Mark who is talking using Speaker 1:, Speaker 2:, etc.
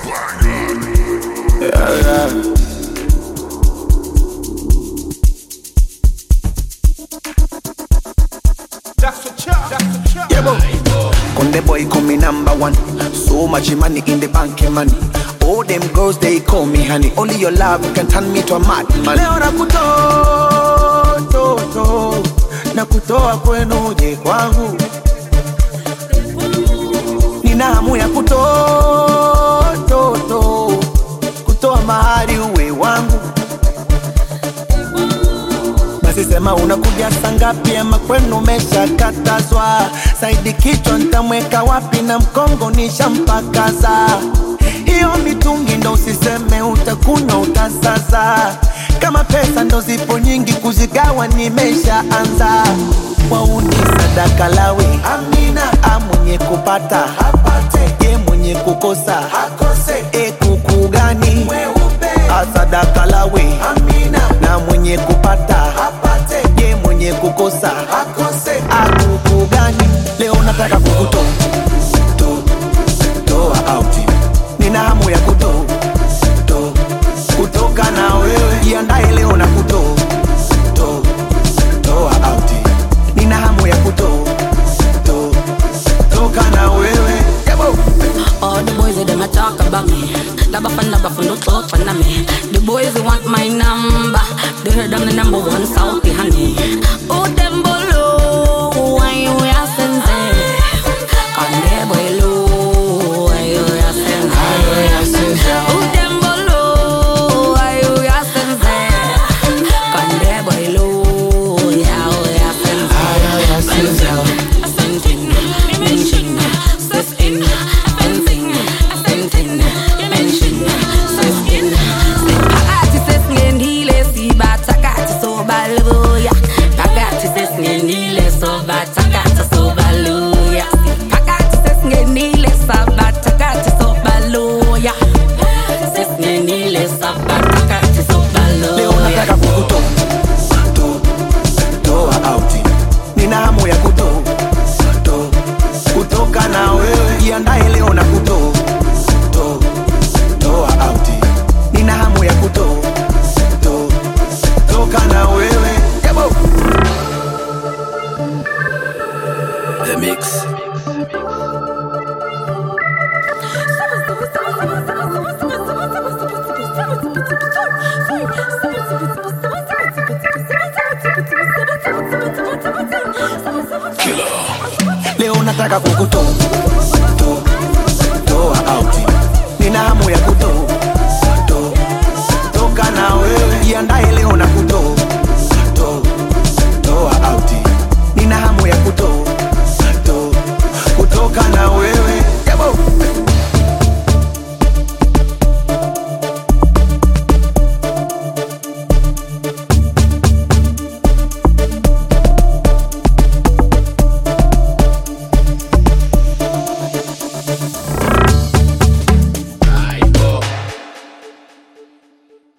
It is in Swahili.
Speaker 1: Yeah, boy. Conde boy call me number one. So much money in the bank, money. All them girls they call me honey. Only your love can turn me to a madman. Leo nakutoa kwenu je kwangu. Nina hamu ya kutoa mahari uwe wangu. Basi sema unakuja saa ngapi ama kwenu umeshakatazwa. Saidi kichwa nitamweka wapi na mkongo nishampakaza. Hiyo mitungi ndo usiseme utakunywa utasaza. Kama pesa ndo zipo nyingi kuzigawa nimeshaanza. Wauni sadaka lawe amina. Mwenye kupata apate, ye mwenye kukosa akose. Kuku gani sadaka lawe amina. Na mwenye kupata apate, ye mwenye kukosa akose. Kuku gani? Leo nataka kukutoa out. Nina hamu ya kutoka na wewe. Jiandae leo na kutoa out. Nina hamu ya kutoka na wewe.
Speaker 2: All the boys they them talk about me. Dabba fun don't talk for me. The boys they want my number. They heard I'm the number one Southie honey. Oh them below, why you asking them? Can they below, why you asking them? Oh them below, why you asking them? Can they below, yeah, you asking them?
Speaker 1: Leo nataka kukutoa out. Nina hamu ya kutoka na wewe. Jiandae leo na